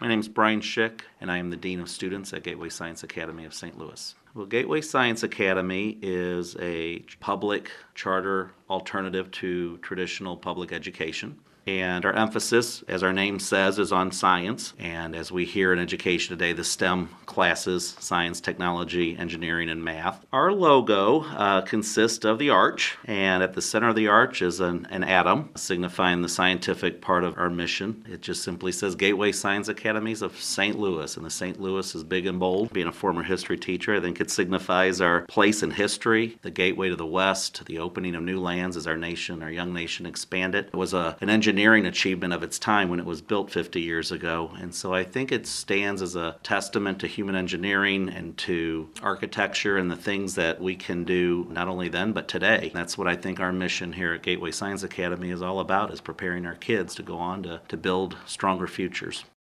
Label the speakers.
Speaker 1: My name is Brian Schick, and I am the Dean of Students at Gateway Science Academy of St. Louis. Well, Gateway Science Academy is a public charter alternative to traditional public education. And our emphasis, as our name says, is on science. And as we hear in education today, the STEM classes, science, technology, engineering, and math. Our logo consists of the arch, and at the center of the arch is an atom, signifying the scientific part of our mission. It just simply says Gateway Science Academies of St. Louis, and the St. Louis is big and bold. Being a former history teacher, I think it signifies our place in history, the gateway to the West, the opening of new lands as our young nation expanded. It was an engineering achievement of its time when it was built 50 years ago, and so I think it stands as a testament to human engineering and to architecture and the things that we can do not only then but today. That's what I think our mission here at Gateway Science Academy is all about, is preparing our kids to go on to build stronger futures.